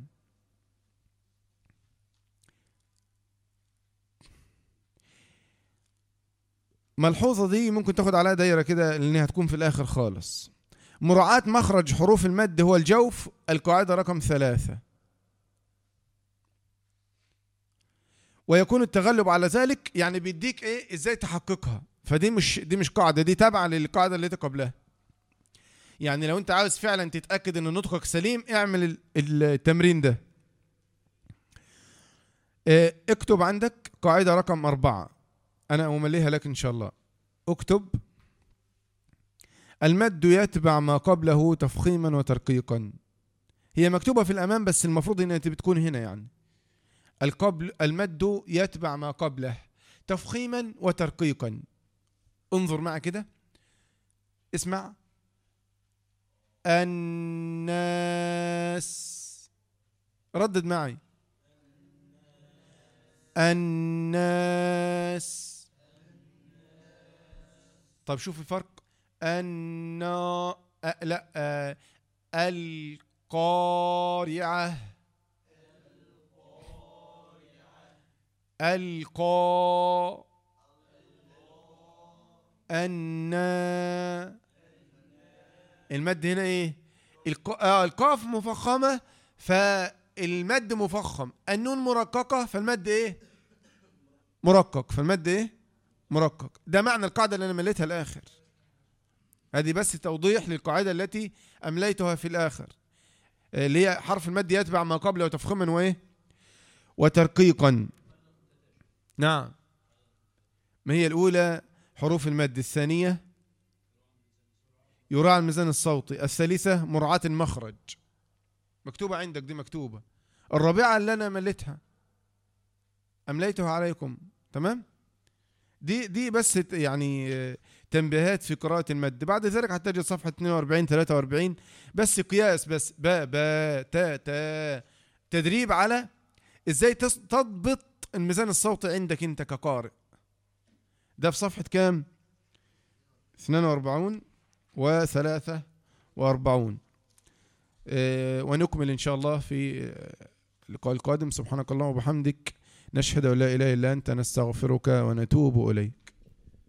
ملحوظة دي ممكن تاخد عليها دايرة كده لأنها هتكون في الآخر خالص. مراعاة مخرج حروف المد هو الجوف، القاعدة رقم 3. ويكون التغلب على ذلك، يعني بيديك ايه ازاي تحققها، فدي مش قاعدة، دي تابعة للقاعدة اللي قبلها. يعني لو انت عاوز فعلا تتأكد ان نطقك سليم، اعمل التمرين ده. اكتب عندك قاعدة رقم 4، انا امليها لك ان شاء الله. اكتب: المد يتبع ما قبله تفخيما وترقيقا. هي مكتوبة في الامام بس المفروض انها بتكون هنا يعني. المد يتبع ما قبله تفخيما وترقيقا. انظر معي كده، اسمع: الناس. ردد معي: الناس. طب شوف الفرق. لا القارعة. المد هنا ايه؟ القاف مفخمة فالمد مفخم، النون مرققة فالمد ايه؟ مرقق، فالمد ايه؟ مرقق. ده معنى القاعدة اللي انا مليتها الاخر. هذه بس توضيح للقاعدة التي امليتها في الاخر، اللي هي حرف المد يتبع ما قبله تفخيما وايه؟ وترقيقا. نعم، ما هي الاولى حروف المد، الثانية يراعى الميزان الصوتي، الثالثة مراعاة المخرج، مكتوبة عندك دي مكتوبة. الرابعة اللي أنا أمليتها عليكم، تمام. دي بس يعني تنبيهات في قراءة المد. بعد ذلك هتجد صفحة 42 43 بس قياس، بس با تا تدريب على ازاي تضبط الميزان الصوتي عندك انت كقارئ. ده في صفحة كام؟ 42 و43. ونكمل إن شاء الله في اللقاء القادم. سبحانك اللهم وبحمدك، نشهد أن لا إله إلا أنت، نستغفرك ونتوب إليك.